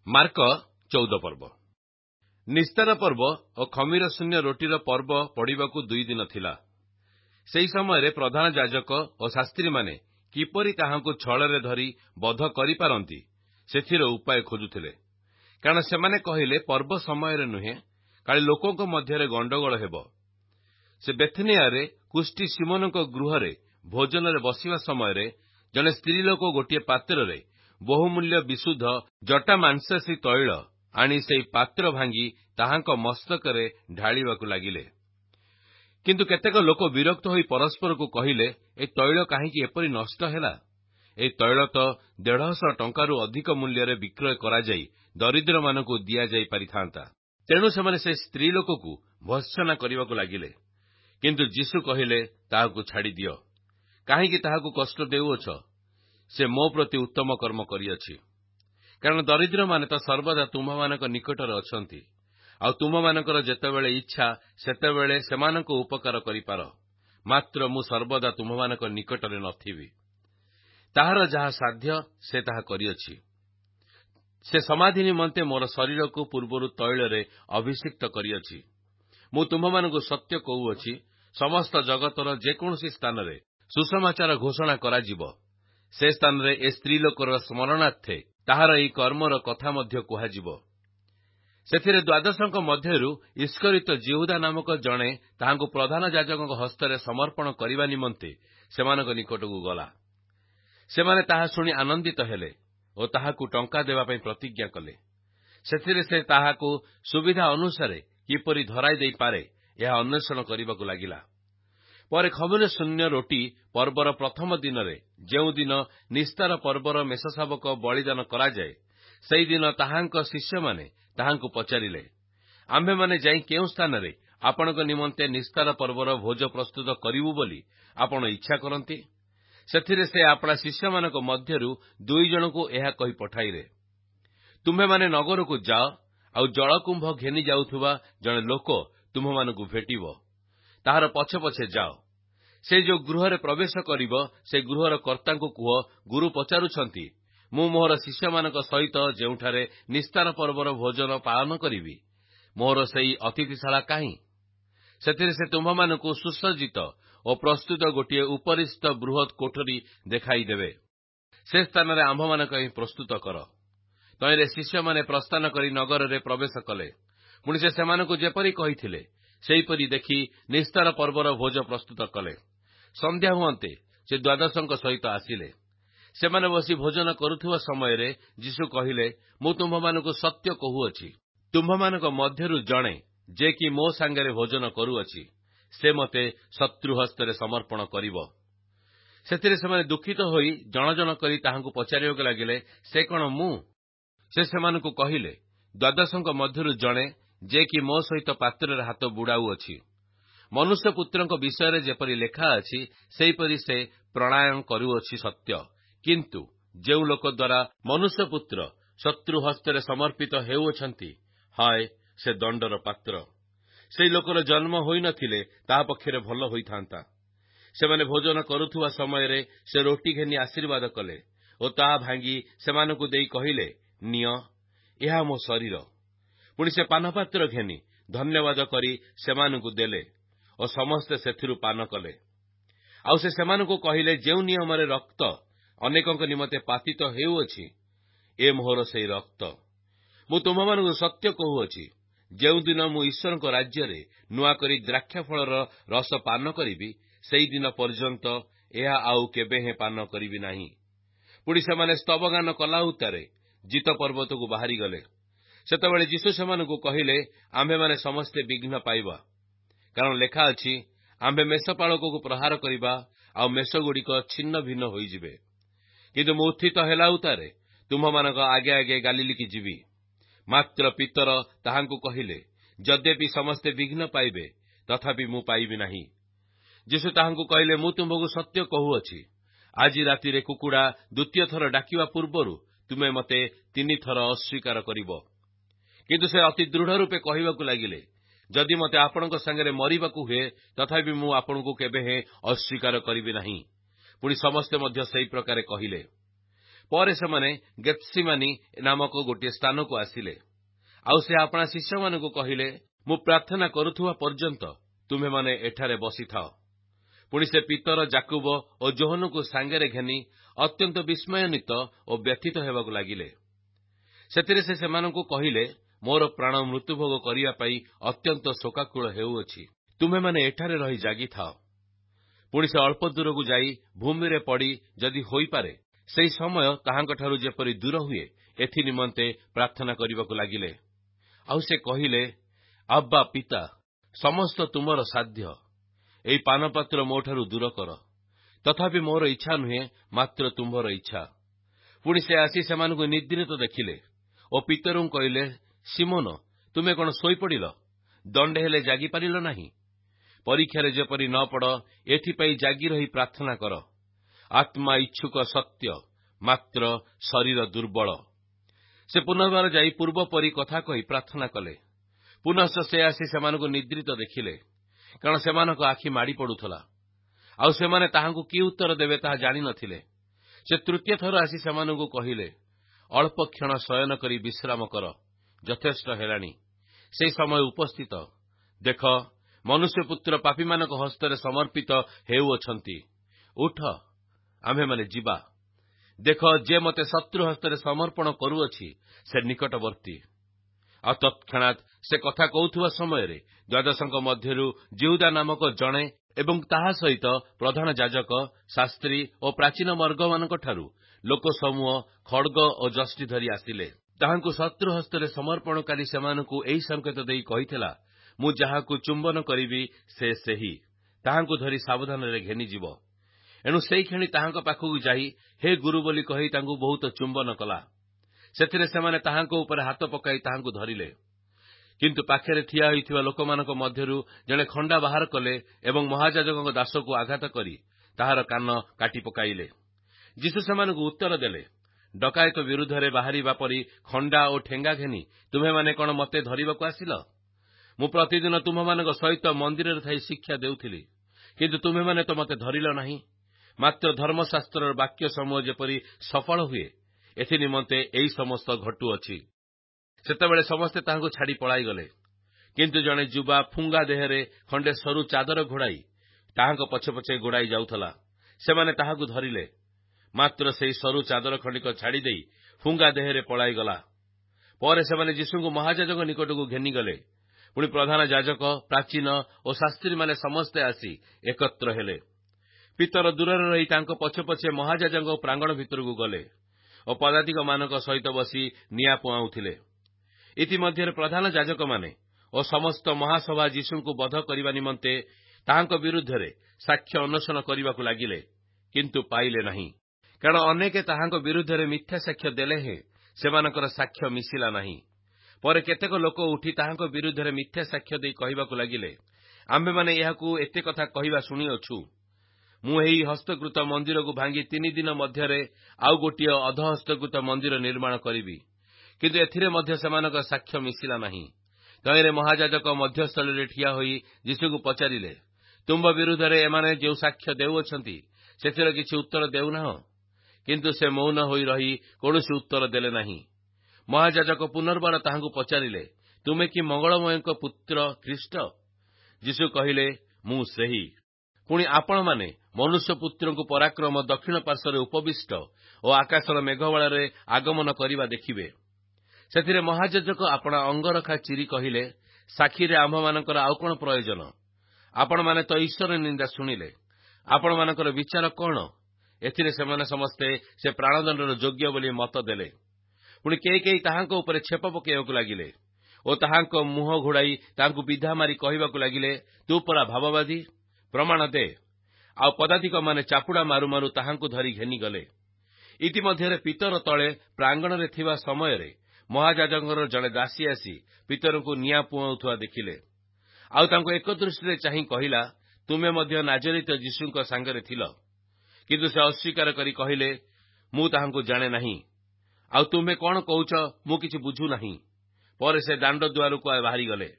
Mark 14 ପର୍ବ। ନିସ୍ତାର ପର୍ବ ଓ ଖମିର ଶୂନ୍ୟ ରୋଟିର ପର୍ବ ପଡ଼ିବାକୁ 2 ଦିନ ଥିଲା। ସେହି ସମୟରେ ପ୍ରଧାନ ଯାଜକ ଓ ଶାସ୍ତ୍ରୀମାନେ କିପରି ତାହାଙ୍କୁ ଛଳରେ ଧରି ବଧ କରିପାରନ୍ତି ସେଥିର ଉପାୟ ଖୋଜୁଥିଲେ। କାରଣ ସେମାନେ କହିଲେ, ପର୍ବ ସମୟରେ ନୁହେଁ, କାଳେ ଲୋକଙ୍କ ମଧ୍ୟରେ ଗଣ୍ଡଗୋଳ ହେବ। ସେ ବେଥନିଆରେ କୁଷ୍ଟି ସିମୋନଙ୍କ ଗୃହରେ ଭୋଜନରେ ବସିବା ସମୟରେ ଜଣେ ସ୍ତ୍ରୀ ଲୋକ ଗୋଟିଏ ପାତ୍ରରେ ବହୁମୂଲ୍ୟ ବିଶୁଦ୍ଧ ଜଟା ମାଂସାଶୀ ତୈଳ ଆଣି ସେହି ପାତ୍ର ଭାଙ୍ଗି ତାହାଙ୍କ ମସ୍ତକରେ ଢାଳିବାକୁ ଲାଗିଲେ। କିନ୍ତୁ କେତେକ ଲୋକ ବିରକ୍ତ ହୋଇ ପରସ୍ପରକୁ କହିଲେ, ଏହି ତୈଳ କାହିଁକି ଏପରି ନଷ୍ଟ ହେଲା? ଏହି ତୈଳ ତ 150 ଟଙ୍କାରୁ ଅଧିକ ମୂଲ୍ୟରେ ବିକ୍ରୟ କରାଯାଇ ଦରିଦ୍ରମାନଙ୍କୁ ଦିଆଯାଇ ପାରିଥାନ୍ତା। ତେଣୁ ସେମାନେ ସେ ସ୍ତ୍ରୀ ଲୋକକୁ ଭର୍ତ୍ସନା କରିବାକୁ ଲାଗିଲେ। କିନ୍ତୁ ଯୀଶୁ କହିଲେ, ତାହାକୁ ଛାଡ଼ିଦିଅ। କାହିଁକି ତାହାକୁ କଷ୍ଟ ଦେଉଅଛ? ସେ ମୋ ପ୍ରତି ଉତ୍ତମ କର୍ମ କରିଅଛି। କାରଣ ଦରିଦ୍ରମାନେ ତ ସର୍ବଦା ତୁମ୍ଭମାନଙ୍କ ନିକଟରେ ଅଛନ୍ତି, ଆଉ ତୁମ୍ଭମାନଙ୍କର ଯେତେବେଳେ ଇଚ୍ଛା ସେତେବେଳେ ସେମାନଙ୍କ ଉପକାର କରିପାର। ମାତ୍ର ମୁଁ ସର୍ବଦା ତୁମ୍ଭମାନଙ୍କ ନିକଟରେ ନଥିବି। ତାହାର ଯାହା ସାଧ୍ୟ ସେ ତାହା କରିଅଛି। ସେ ସମାଧି ନିମନ୍ତେ ମୋର ଶରୀରକୁ ପୂର୍ବରୁ ତୈଳରେ ଅଭିଷିକ୍ତ କରିଅଛି। ମୁଁ ତୁମ୍ଭମାନଙ୍କୁ ସତ୍ୟ କହୁଅଛି, ସମସ୍ତ ଜଗତର ଯେକୌଣସି ସ୍ଥାନରେ ସୁସମାଚାର ଘୋଷଣା କରାଯିବ, ସେ ସ୍ଥାନରେ ଏ ସ୍ତ୍ରୀ ଲୋକର ସ୍ମରଣାର୍ଥେ ତାହାର ଏହି କର୍ମର କଥା ମଧ୍ୟ କୁହାଯିବ। ସେଥିରେ 12ଙ୍କ ମଧ୍ୟରୁ ଇସ୍କରିତ ଯିହୁଦା ନାମକ ଜଣେ ତାହାଙ୍କୁ ପ୍ରଧାନ ଯାଜକଙ୍କ ହସ୍ତରେ ସମର୍ପଣ କରିବା ନିମନ୍ତେ ସେମାନଙ୍କ ନିକଟକୁ ଗଲା। ସେମାନେ ତାହା ଶୁଣି ଆନନ୍ଦିତ ହେଲେ ଓ ତାହାକୁ ଟଙ୍କା ଦେବା ପାଇଁ ପ୍ରତିଜ୍ଞା କଲେ। ସେଥିରେ ସେ ତାହାକୁ ସୁବିଧା ଅନୁସାରେ କିପରି ଧରାଇ ଦେଇପାରେ ଏହା ଅନ୍ୱେଷଣ କରିବାକୁ ଲାଗିଲା। ପରେ ଖମିର ଶୂନ୍ୟ ରୋଟି ପର୍ବର ପ୍ରଥମ ଦିନରେ, ଯେଉଁଦିନ ନିସ୍ତାର ପର୍ବର ମେଷଶାବକ ବଳିଦାନ କରାଯାଏ, ସେହିଦିନ ତାହାଙ୍କ ଶିଷ୍ୟମାନେ ତାହାଙ୍କୁ ପଚାରିଲେ, ଆମ୍ଭେମାନେ ଯାଇ କେଉଁ ସ୍ଥାନରେ ଆପଣଙ୍କ ନିମନ୍ତେ ନିସ୍ତାର ପର୍ବର ଭୋଜ ପ୍ରସ୍ତୁତ କରିବୁ ବୋଲି ଆପଣ ଇଚ୍ଛା କରନ୍ତି? ସେଥିରେ ସେ ଆପଣା ଶିଷ୍ୟମାନଙ୍କ ମଧ୍ୟରୁ 2 ଜଣଙ୍କୁ ଏହା କହି ପଠାଇଲେ, ତୁମ୍ଭେମାନେ ନଗରକୁ ଯାଅ, ଆଉ ଜଳକୁମ୍ଭ ଘେନି ଯାଉଥିବା ଜଣେ ଲୋକ ତୁମ୍ଭମାନଙ୍କୁ ଭେଟିବ। ତାହାର ପଛେ ପଛେ ଯାଅ। ସେ ଯେଉଁ ଗୃହରେ ପ୍ରବେଶ କରିବ, ସେ ଗୃହର କର୍ତ୍ତାଙ୍କୁ କୁହ, ଗୁରୁ ପଚାରୁଛନ୍ତି, ମୁଁ ମୋହର ଶିଷ୍ୟମାନଙ୍କ ସହିତ ଯେଉଁଠାରେ ନିସ୍ତାର ପର୍ବର ଭୋଜନ ପାଳନ କରିବି, ମୋହର ସେହି ଅତିଥିଶାଳା କାହିଁ? ସେଥିରେ ସେ ତୁମ୍ଭମାନଙ୍କୁ ସୁସଜ୍ଜିତ ଓ ପ୍ରସ୍ତୁତ ଗୋଟିଏ ଉପରିସ୍ଥ ବୃହତ୍ କୋଠରୀ ଦେଖାଇଦେବେ। ସେ ସ୍ଥାନରେ ଆମ୍ଭମାନଙ୍କ ପାଇଁ ପ୍ରସ୍ତୁତ କର। ତହିଁରେ ଶିଷ୍ୟମାନେ ପ୍ରସ୍ଥାନ କରି ନଗରରେ ପ୍ରବେଶ କଲେ। ପୁଣି ସେ ସେମାନଙ୍କୁ ଯେପରି କହିଥିଲେ ସେହିପରି ଦେଖି ନିସ୍ତାର ପର୍ବର ଭୋଜ ପ୍ରସ୍ତୁତ କଲେ। ସନ୍ଧ୍ୟା ହୁଅନ୍ତେ ସେ 12ଙ୍କ ସହିତ ଆସିଲେ। ସେମାନେ ବସି ଭୋଜନ କରୁଥିବା ସମୟରେ ଯୀଶୁ କହିଲେ, ମୁଁ ତୁମ୍ଭମାନଙ୍କୁ ସତ୍ୟ କହୁଅଛି, ତୁମ୍ଭମାନଙ୍କ ମଧ୍ୟରୁ ଜଣେ ଯେ କି ମୋ ସାଙ୍ଗରେ ଭୋଜନ କରୁଅଛି, ସେ ମୋତେ ଶତ୍ରୁ ହସ୍ତରେ ସମର୍ପଣ କରିବ। ସେଥିରେ ସେମାନେ ଦୁଃଖିତ ହୋଇ ଜଣ ଜଣ କରି ତାହାଙ୍କୁ ପଚାରିବାକୁ ଲାଗିଲେ, ସେ କଣ ମୁଁ? ସେ ସେମାନଙ୍କୁ କହିଲେ, 12ଙ୍କ ମଧ୍ୟରୁ ଜଣେ ଯେ କି ମୋ ସହିତ ପାତ୍ରରେ ହାତ ବୁଡାଉଅଛି। ମନୁଷ୍ୟପୁତ୍ରଙ୍କ ବିଷୟରେ ଯେପରି ଲେଖା ଅଛି, ସେହିପରି ସେ ପ୍ରଣୟନ କରୁଅଛି ସତ୍ୟ। କିନ୍ତୁ ଯେଉଁ ଲୋକ ଦ୍ୱାରା ମନୁଷ୍ୟପୁତ୍ର ଶତ୍ରୁ ହସ୍ତରେ ସମର୍ପିତ ହେଉଅଛନ୍ତି, ହାୟ, ସେ ଦଣ୍ଡର ପାତ୍ର। ସେହି ଲୋକର ଜନ୍ମ ହୋଇନଥିଲେ ତାହା ପକ୍ଷରେ ଭଲ ହୋଇଥାନ୍ତା। ସେମାନେ ଭୋଜନ କରୁଥିବା ସମୟରେ ସେ ରୋଟି ଘେନି ଆଶୀର୍ବାଦ କଲେ ଓ ତାହା ଭାଙ୍ଗି ସେମାନଙ୍କୁ ଦେଇ କହିଲେ, ନିଅ, ଏହା ମୋ ଶରୀର। ପୁଣି ସେ ପାନପାତ୍ର ଘେନି ଧନ୍ୟବାଦ କରି ସେମାନଙ୍କୁ ଦେଲେ ଓ ସମସ୍ତେ ସେଥିରୁ ପାନ କଲେ। ଆଉ ସେ ସେମାନଙ୍କୁ କହିଲେ, ଯେଉଁ ନିୟମରେ ରକ୍ତ ଅନେକଙ୍କ ନିମନ୍ତେ ପାତିତ ହେଉଅଛି, ଏ ମୋହର ସେହି ରକ୍ତ। ମୁଁ ତୁମ୍ଭମାନଙ୍କୁ ସତ୍ୟ କହୁଅଛି, ଯେଉଁଦିନ ମୁଁ ଈଶ୍ୱରଙ୍କ ରାଜ୍ୟରେ ନୂଆକରି ଦ୍ରାକ୍ଷାଫଳର ରସ ପାନ କରିବି, ସେହିଦିନ ପର୍ଯ୍ୟନ୍ତ ଏହା ଆଉ କେବେ ହେଁ ପାନ କରିବି ନାହିଁ। ପୁଣି ସେମାନେ ସ୍ତବଗାନ କଲା ଉତ୍ତାରେ ଜିତ ପର୍ବତକୁ ବାହାରିଗଲେ। ସେତେବେଳେ ଯୀଶୁ ସେମାନଙ୍କୁ କହିଲେ, ଆମ୍ଭେମାନେ ସମସ୍ତେ ବିଘ୍ନ ପାଇବା। କାରଣ ଲେଖା ଅଛି, ଆମ୍ଭେ ମେଷପାଳକକୁ ପ୍ରହାର କରିବା, ଆଉ ମେଷଗୁଡ଼ିକ ଛିନ୍ନ ଭିନ୍ନ ହୋଇଯିବେ। କିନ୍ତୁ ମୁଁ ଉତ୍ଥିତ ହେଲା ଉତ୍ତାରେ ତୁମ୍ଭମାନଙ୍କ ଆଗେ ଆଗେ ଗାଲିଲିକି ଯିବି। ମାତ୍ର ପିତର ତାହାଙ୍କୁ କହିଲେ, ଯଦ୍ୟପି ସମସ୍ତେ ବିଘ୍ନ ପାଇବେ, ତଥାପି ମୁଁ ପାଇବି ନାହିଁ। ଯୀଶୁ ତାହାଙ୍କୁ କହିଲେ, ମୁଁ ତୁମ୍ଭଙ୍କୁ ସତ୍ୟ କହୁଅଛି, ଆଜି ରାତିରେ କୁକୁଡ଼ା 2ୟ ଥର ଡାକିବା ପୂର୍ବରୁ ତୁମେ ମୋତେ 3 ଥର ଅସ୍ୱୀକାର କରିବ। କିନ୍ତୁ ସେ ଅତି ଦୃଢ଼ ରୂପେ କହିବାକୁ ଲାଗିଲେ, ଯଦି ମୋତେ ଆପଣଙ୍କ ସାଙ୍ଗରେ ମରିବାକୁ ହୁଏ, ତଥାପି ମୁଁ ଆପଣଙ୍କୁ କେବେ ହେଁ ଅସ୍ୱୀକାର କରିବି ନାହିଁ। ପୁଣି ସମସ୍ତେ ମଧ୍ୟ ସେହି ପ୍ରକାରେ କହିଲେ। ପରେ ସେମାନେ ଗେତ୍ସିମାନି ନାମକ ଗୋଟିଏ ସ୍ଥାନକୁ ଆସିଲେ। ଆଉ ସେ ଆପଣା ଶିଷ୍ୟମାନଙ୍କୁ କହିଲେ, ମୁଁ ପ୍ରାର୍ଥନା କରୁଥିବା ପର୍ଯ୍ୟନ୍ତ ତୁମେମାନେ ଏଠାରେ ବସିଥାଅ। ପୁଣି ସେ ପିତର, ଯାକୁବ ଓ ଯୋହନଙ୍କୁ ସାଙ୍ଗରେ ଘେନି ଅତ୍ୟନ୍ତ ବିସ୍ମୟାନ୍ୱିତ ଓ ବ୍ୟଥିତ ହେବାକୁ ଲାଗିଲେ। ସେଥିରେ ସେ ସେମାନଙ୍କୁ କହିଲେ, ମୋର ପ୍ରାଣ ମୃତ୍ୟୁଭୋଗ କରିବା ପାଇଁ ଅତ୍ୟନ୍ତ ଶୋକାକୁଳ ହେଉଅଛି। ତୁମେମାନେ ଏଠାରେ ରହି ଜାଗିଥାଅ। ପୁଣି ସେ ଅଳ୍ପ ଦୂରକୁ ଯାଇ ଭୂମିରେ ପଡ଼ି ଯଦି ହୋଇପାରେ ସେହି ସମୟ ତାହାଙ୍କଠାରୁ ଯେପରି ଦୂର ହୁଏ ଏଥି ନିମନ୍ତେ ପ୍ରାର୍ଥନା କରିବାକୁ ଲାଗିଲେ। ଆଉ ସେ କହିଲେ, ଆବ୍ବା ପିତା, ସମସ୍ତ ତୁମର ସାଧ୍ୟ, ଏହି ପାନପାତ୍ର ମୋଠାରୁ ଦୂର କର। ତଥାପି ମୋର ଇଚ୍ଛା ନୁହେଁ, ମାତ୍ର ତୁମ୍ଭର ଇଚ୍ଛା। ପୁଣି ସେ ଆସି ସେମାନଙ୍କୁ ନିଦ୍ରିତ ଦେଖିଲେ ଓ ପିତରଙ୍କୁ କହିଲେ, ସିମୋନ, ତୁମେ କଣ ଶୋଇପଡ଼ିଲ? ଦଣ୍ଡେ ହେଲେ ଜାଗିପାରିଲ ନାହିଁ? ପରୀକ୍ଷାରେ ଯେପରି ନ ପଡ଼ ଏଥିପାଇଁ ଜାଗି ରହି ପ୍ରାର୍ଥନା କର। ଆତ୍ମା ଇଚ୍ଛୁକ ସତ୍ୟ, ମାତ୍ର ଶରୀର ଦୁର୍ବଳ। ସେ ପୁନର୍ବାର ଯାଇ ପୂର୍ବ ପରି କଥା କହି ପ୍ରାର୍ଥନା କଲେ। ପୁନଶ୍ଚ ସେ ଆସି ସେମାନଙ୍କୁ ନିଦ୍ରିତ ଦେଖିଲେ, କାରଣ ସେମାନଙ୍କ ଆଖି ମାଡ଼ି ପଡୁଥିଲା। ଆଉ ସେମାନେ ତାହାଙ୍କୁ କି ଉତ୍ତର ଦେବେ ତାହା ଜାଣିନଥିଲେ। ସେ ତୃତୀୟ ଥର ଆସି ସେମାନଙ୍କୁ କହିଲେ, ଅଳ୍ପ କ୍ଷଣ ଶୟନ କରି ବିଶ୍ରାମ କର, ଯଥେଷ୍ଟ ହେଲାଣି। ସେହି ସମୟ ଉପସ୍ଥିତ। ଦେଖ, ମନୁଷ୍ୟପୁତ୍ର ପାପୀମାନଙ୍କ ହସ୍ତରେ ସମର୍ପିତ ହେଉଅଛନ୍ତି। ଉଠ, ଆମ୍ଭେମାନେ ଯିବା। ଦେଖ, ଯେ ମୋତେ ଶତ୍ରୁ ହସ୍ତରେ ସମର୍ପଣ କରୁଅଛି ସେ ନିକଟବର୍ତ୍ତୀ। ଆଉ ତତ୍କ୍ଷଣାତ୍ ସେ କଥା କହୁଥିବା ସମୟରେ ଦ୍ୱାଦଶଙ୍କ ମଧ୍ୟରୁ ଯିହୁଦା ନାମକ ଜଣେ ଏବଂ ତାହା ସହିତ ପ୍ରଧାନ ଯାଜକ, ଶାସ୍ତ୍ରୀ ଓ ପ୍ରାଚୀନ ବର୍ଗମାନଙ୍କଠାରୁ ଲୋକସମୂହ ଖଡ୍ଗ ଓ ଯଷ୍ଟି ଧରି ଆସିଲେ। ତାହାଙ୍କୁ ଶତ୍ରୁ ହସ୍ତରେ ସମର୍ପଣକାରୀ ସେମାନଙ୍କୁ ଏହି ସଂକେତ ଦେଇ କହିଥିଲା, ମୁଁ ଯାହାକୁ ଚୁମ୍ବନ କରିବି ସେ ସେହି, ତାହାଙ୍କୁ ଧରି ସାବଧାନରେ ଘେନିଯିବ। ଏଣୁ ସେଇକ୍ଷଣି ତାହାଙ୍କ ପାଖକୁ ଯାଇ ହେ ଗୁରୁ ବୋଲି କହି ତାଙ୍କୁ ବହୁତ ଚୁମ୍ବନ କଲା। ସେଥିରେ ସେମାନେ ତାହାଙ୍କ ଉପରେ ହାତ ପକାଇ ତାହାଙ୍କୁ ଧରିଲେ। କିନ୍ତୁ ପାଖରେ ଠିଆ ହୋଇଥିବା ଲୋକମାନଙ୍କ ମଧ୍ୟରୁ ଜଣେ ଖଣ୍ଡା ବାହାର କଲେ ଏବଂ ମହାଯାଜକଙ୍କ ଦାସକୁ ଆଘାତ କରି ତାହାର କାନ କାଟି ପକାଇଲେ। ଯୀଶୁ ସେମାନଙ୍କୁ ଉତ୍ତର ଦେଲେ, ଡକାୟତ ବିରୁଦ୍ଧରେ ବାହାରିବା ପରି ଖଣ୍ଡା ଓ ଠେଙ୍ଗା ଘେନି ତୁମେମାନେ କଣ ମୋତେ ଧରିବାକୁ ଆସିଲ? ମୁଁ ପ୍ରତିଦିନ ତୁମମାନଙ୍କ ସହିତ ମନ୍ଦିରରେ ଥାଇ ଶିକ୍ଷା ଦେଉଥିଲି, କିନ୍ତୁ ତୁମେମାନେ ତ ମୋତେ ଧରିଲ ନାହିଁ। ମାତ୍ର ଧର୍ମଶାସ୍ତ୍ରର ବାକ୍ୟ ସମୂହ ଯେପରି ସଫଳ ହୁଏ ଏଥି ନିମନ୍ତେ ଏହି ସମସ୍ତ ଘଟୁଅଛି। ସେତେବେଳେ ସମସ୍ତେ ତାହାଙ୍କୁ ଛାଡ଼ି ପଳାଇଗଲେ। କିନ୍ତୁ ଜଣେ ଯୁବା ଫୁଙ୍ଗା ଦେହରେ ଖଣ୍ଡେ ସରୁ ଚାଦର ଘୋଡ଼ାଇ ତାହାଙ୍କ ପଛେ ପଛେ ଗୋଡ଼ାଇ ଯାଉଥିଲା। ସେମାନେ ତାହାକୁ ଧରିଲେ, ମାତ୍ର ସେହି ସରୁ ଚାଦର ଖଣ୍ଡିକ ଛାଡ଼ିଦେଇ ଫୁଙ୍ଗା ଦେହରେ ପଳାଇଗଲା। ପରେ ସେମାନେ ଯୀଶୁଙ୍କୁ ମହାଯାଜକ ନିକଟକୁ ଘେନିଗଲେ। ପୁଣି ପ୍ରଧାନ ଯାଜକ, ପ୍ରାଚୀନ ଓ ଶାସ୍ତ୍ରୀମାନେ ସମସ୍ତେ ଆସି ଏକତ୍ର ହେଲେ। ପିତର ଦୂରରେ ରହି ତାଙ୍କ ପଛେ ପଛେ ମହାଯାଜକଙ୍କ ପ୍ରାଙ୍ଗଣ ଭିତରକୁ ଗଲେ ଓ ପଦାତିକମାନଙ୍କ ସହିତ ବସି ନିଆଁ ପୁଆଉଥିଲେ। ଇତିମଧ୍ୟରେ ପ୍ରଧାନ ଯାଜକମାନେ ଓ ସମସ୍ତ ମହାସଭା ଯୀଶୁଙ୍କୁ ବଧ କରିବା ନିମନ୍ତେ ତାହାଙ୍କ ବିରୁଦ୍ଧରେ ସାକ୍ଷ୍ୟ ଅନ୍ୱେଷଣ କରିବାକୁ ଲାଗିଲେ, କିନ୍ତୁ ପାଇଲେ ନାହିଁ। କାରଣ ଅନେକେ ତାହାଙ୍କ ବିରୁଦ୍ଧରେ ମିଥ୍ୟା ସାକ୍ଷ୍ୟ ଦେଲେ ହେଁ ସେମାନଙ୍କର ସାକ୍ଷ୍ୟ ମିଶିଲା ନାହିଁ। ପରେ କେତେକ ଲୋକ ଉଠି ତାହାଙ୍କ ବିରୁଦ୍ଧରେ ମିଥ୍ୟା ସାକ୍ଷ୍ୟ ଦେଇ କହିବାକୁ ଲାଗିଲେ, ଆମ୍ଭେମାନେ ଏହାକୁ ଏତେ କଥା କହିବା ଶୁଣିଅଛୁ। ମୁଁ ଏହି ହସ୍ତକୃତ ମନ୍ଦିରକୁ ଭାଙ୍ଗି 3 ଦିନ ମଧ୍ୟରେ ଆଉ ଗୋଟିଏ ଅଧହସ୍ତକୃତ ମନ୍ଦିର ନିର୍ମାଣ କରିବି। କିନ୍ତୁ ଏଥିରେ ମଧ୍ୟ ସେମାନଙ୍କ ସାକ୍ଷ୍ୟ ମିଶିଲା ନାହିଁ। ତହିଁରେ ମହାଯାଜକ ମଧ୍ୟସ୍ଥଳରେ ଠିଆ ହୋଇ ଯୀଶୁଙ୍କୁ ପଚାରିଲେ, ତୁମ୍ଭ ବିରୁଦ୍ଧରେ ଏମାନେ ଯେଉଁ ସାକ୍ଷ୍ୟ ଦେଉଅଛନ୍ତି ସେଥିର କିଛି ଉତ୍ତର ଦେଉନାହଁ? କିନ୍ତୁ ସେ ମୌନ ହୋଇ ରହି କୌଣସି ଉତ୍ତର ଦେଲେ ନାହିଁ। ମହାଯାଜକ ପୁନର୍ବାର ତାହାଙ୍କୁ ପଚାରିଲେ, ତୁମେ କି ମଙ୍ଗଳମୟଙ୍କ ପୁତ୍ର ଖ୍ରୀଷ୍ଟ? ଯୀଶୁ କହିଲେ, ମୁଁ ସେହି। ପୁଣି ଆପଣମାନେ ମନୁଷ୍ୟପୁତ୍ରଙ୍କୁ ପରାକ୍ରମ ଦକ୍ଷିଣ ପାର୍ଶ୍ୱରେ ଉପବିଷ୍ଟ ଓ ଆକାଶର ମେଘବାଳରେ ଆଗମନ କରିବା ଦେଖିବେ। ସେଥିରେ ମହାଯାଜକ ଆପଣା ଅଙ୍ଗରଖା ଚିରି କହିଲେ, ସାକ୍ଷୀରେ ଆମ୍ଭମାନଙ୍କର ଆଉ କଣ ପ୍ରୟୋଜନ? ଆପଣମାନେ ତ ଈଶ୍ୱର ନିନ୍ଦା ଶୁଣିଲେ, ଆପଣମାନଙ୍କର ବିଚାର କଣ? ଏଥିରେ ସେମାନେ ସମସ୍ତେ ସେ ପ୍ରାଣଦଣ୍ଡର ଯୋଗ୍ୟ ବୋଲି ମତ ଦେଲେ। ପୁଣି କେହି କେହି ତାହାଙ୍କ ଉପରେ ଛେପ ପକାଇବାକୁ ଲାଗିଲେ ଓ ତାହାଙ୍କ ମୁହଁ ଘୋଡ଼ାଇ ତାହାଙ୍କୁ ବିଧା ମାରି କହିବାକୁ ଲାଗିଲେ, ତୁ ପରା ଭାବବାଦୀ, ପ୍ରମାଣ ଦେ। ଆଉ ପଦାତିକମାନେ ଚାପୁଡ଼ା ମାରୁ ମାରୁ ତାହାଙ୍କୁ ଧରି ଘେନିଗଲେ। ଇତିମଧ୍ୟରେ ପିତର ତଳେ ପ୍ରାଙ୍ଗଣରେ ଥିବା ସମୟରେ ମହାଯାଜକଙ୍କର ଜଣେ ଦାସୀ ଆସି ପିତରଙ୍କୁ ନିଆଁ ପୁଆଉଥିବା ଦେଖିଲେ। ଆଉ ତାଙ୍କୁ ଏକ ଦୃଷ୍ଟିରେ ଚାହିଁ କହିଲା, ତୁମେ ମଧ୍ୟ ନାଜରିତ ଯୀଶୁଙ୍କ ସାଙ୍ଗରେ ଥିଲ। କିନ୍ତୁ ସେ ଅସ୍ୱୀକାର କରି କହିଲେ, ମୁଁ ତାହାଙ୍କୁ ଜାଣେ ନାହିଁ। ଆଉ ତୁମେ କଣ କହୁଛ ମୁଁ କିଛି ବୁଝୁନାହିଁ। ପରେ ସେ ଦାଣ୍ଡ ଦୁଆରକୁ ବାହାରିଗଲେ।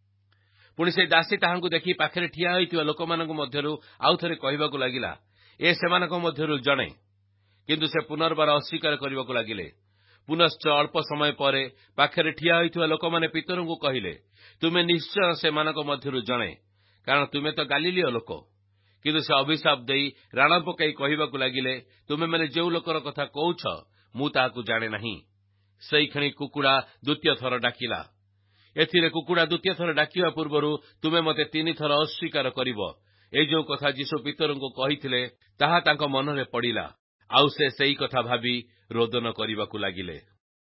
ପୁଣି ସେ ଦାସୀ ତାହାଙ୍କୁ ଦେଖି ପାଖରେ ଠିଆ ହୋଇଥିବା ଲୋକମାନଙ୍କ ମଧ୍ୟରୁ ଆଉ ଥରେ କହିବାକୁ ଲାଗିଲା, ଏ ସେମାନଙ୍କ ମଧ୍ୟରୁ ଜଣେ। କିନ୍ତୁ ସେ ପୁନର୍ବାର ଅସ୍ୱୀକାର କରିବାକୁ ଲାଗିଲେ। ପୁନଶ୍ଚ ଅଳ୍ପ ସମୟ ପରେ ପାଖରେ ଠିଆ ହୋଇଥିବା ଲୋକମାନେ ପିତରଙ୍କୁ କହିଲେ, ତୁମେ ନିଶ୍ଚୟ ସେମାନଙ୍କ ମଧ୍ୟରୁ ଜଣେ, କାରଣ ତୁମେ ତ ଗାଲିଲୀୟ ଲୋକ। କିନ୍ତୁ ସେ ଅଭିଶାପ ଦେଇ ରାଣ ପକାଇ କହିବାକୁ ଲାଗିଲେ, ତୁମେମାନେ ଯେଉଁ ଲୋକର କଥା କହୁଛ, ମୁଁ ତାହାକୁ ଜାଣେ ନାହିଁ। ସେଇକ୍ଷଣି କୁକୁଡ଼ା ଦ୍ୱିତୀୟ ଥର ଡାକିଲା। ଏଥିରେ କୁକୁଡ଼ା ଦ୍ୱିତୀୟ ଥର ଡାକିବା ପୂର୍ବରୁ ତୁମେ ମୋତେ 3 ଥର ଅସ୍ୱୀକାର କରିବ, ଏହି ଯେଉଁ କଥା ଯୀଶୁ ପିତରଙ୍କୁ କହିଥିଲେ, ତାହା ତାଙ୍କ ମନରେ ପଡ଼ିଲା, ଆଉ ସେ ସେଇ କଥା ଭାବି ରୋଦନ କରିବାକୁ ଲାଗିଲେ।